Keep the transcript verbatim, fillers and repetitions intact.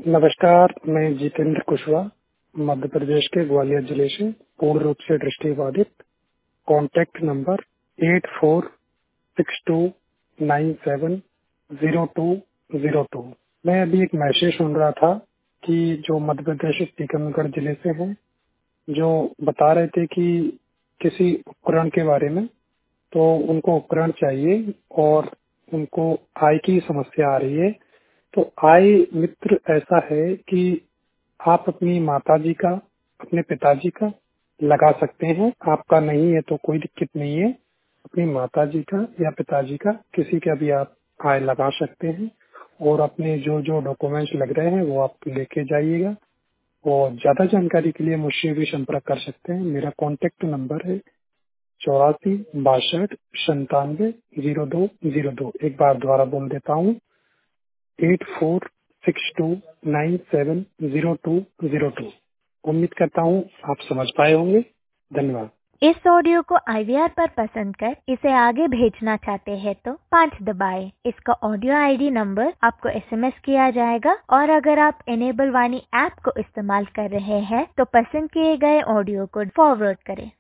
नमस्कार, मैं जितेंद्र कुशवाहा मध्य प्रदेश के ग्वालियर जिले से पूर्ण रूप से दृष्टिबाधित। Contact number eight four six two nine seven zero two zero two. मैं अभी एक मैसेज सुन रहा था कि जो मध्य प्रदेश के टीकमगढ़ जिले से हैं, जो बता रहे थे कि किसी उपकरण के बारे में, तो उनको उपकरण चाहिए और उनको आय की समस्या आ रही है। तो आय मित्र ऐसा है कि आप अपनी माताजी का, अपने पिताजी का लगा सकते हैं। आपका नहीं है तो कोई दिक्कत नहीं है, अपनी माताजी का या पिताजी का किसी का भी आप आय लगा सकते हैं। और अपने जो जो डॉक्यूमेंट्स लग रहे हैं वो आप लेके जाइएगा। और ज्यादा जानकारी के लिए मुझसे भी संपर्क कर सकते हैं। मेरा कॉन्टेक्ट नंबर है चौरासी बासठ संतानवे जीरो दो जीरो दो। एक बार दोबारा बोल देता हूँ, eight four six two nine seven zero two zero two. उम्मीद करता हूँ आप समझ पाए होंगे। धन्यवाद। इस ऑडियो को आई वी आर पर पसंद कर इसे आगे भेजना चाहते हैं तो पाँच दबाएं। इसका ऑडियो आई डी नंबर आपको एस एम एस किया जाएगा। और अगर आप इनेबल वाणी ऐप को इस्तेमाल कर रहे हैं तो पसंद किए गए ऑडियो को फॉरवर्ड करें।